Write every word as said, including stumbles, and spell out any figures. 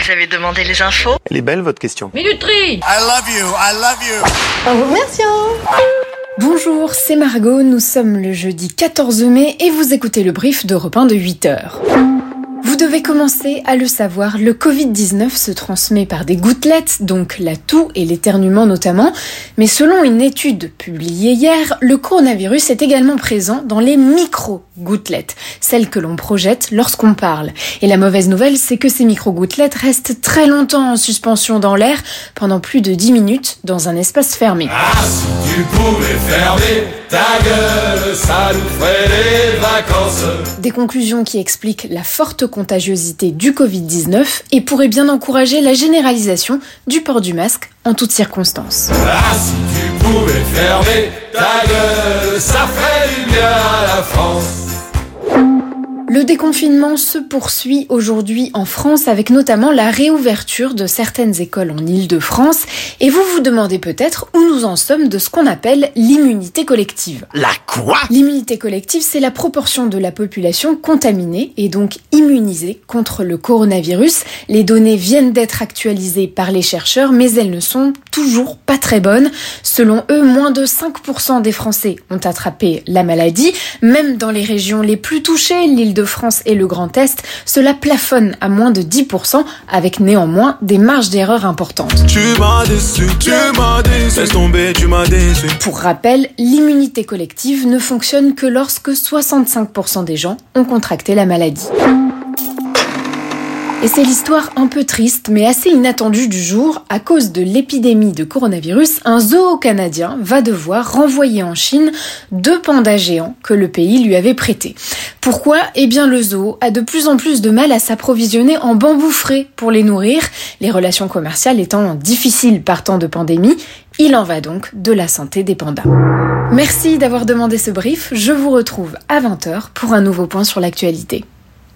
Vous avez demandé les infos? Elle est belle votre question. Minuterie. I love you, I love you. En vous remerciant. Bonjour, c'est Margot, nous sommes le jeudi quatorze mai et vous écoutez le brief d'Europe un de huit heures. Vous devez commencer à le savoir, le covid dix-neuf se transmet par des gouttelettes, donc la toux et l'éternuement notamment. Mais selon une étude publiée hier, le coronavirus est également présent dans les micro-gouttelettes, celles que l'on projette lorsqu'on parle. Et la mauvaise nouvelle, c'est que ces micro-gouttelettes restent très longtemps en suspension dans l'air, pendant plus de dix minutes, dans un espace fermé. Ah, si tu pouvais fermer ta gueule, ça nous ferait des vacances. Des conclusions qui expliquent la forte contagiosité du covid dix-neuf et pourraient bien encourager la généralisation du port du masque en toutes circonstances. Ah, si tu pouvais fermer ta gueule, ça ferait du bien à la France. Le déconfinement se poursuit aujourd'hui en France avec notamment la réouverture de certaines écoles en Île-de-France et vous vous demandez peut-être où nous en sommes de ce qu'on appelle l'immunité collective. La quoi? L'immunité collective, c'est la proportion de la population contaminée et donc immunisée contre le coronavirus. Les données viennent d'être actualisées par les chercheurs mais elles ne sont toujours pas très bonnes. Selon eux, moins de cinq pour cent des Français ont attrapé la maladie. Même dans les régions les plus touchées, l'Île-de-France et le Grand Est, cela plafonne à moins de dix pour cent, avec néanmoins des marges d'erreur importantes. Tu m'as déçu, tu m'as déçu, laisse tomber, tu m'as déçu. Pour rappel, l'immunité collective ne fonctionne que lorsque soixante-cinq pour cent des gens ont contracté la maladie. Et c'est l'histoire un peu triste, mais assez inattendue du jour. À cause de l'épidémie de coronavirus, un zoo canadien va devoir renvoyer en Chine deux pandas géants que le pays lui avait prêtés. Pourquoi ? Eh bien, le zoo a de plus en plus de mal à s'approvisionner en bambou frais pour les nourrir. Les relations commerciales étant difficiles par temps de pandémie, il en va donc de la santé des pandas. Merci d'avoir demandé ce brief. Je vous retrouve à vingt heures pour un nouveau point sur l'actualité.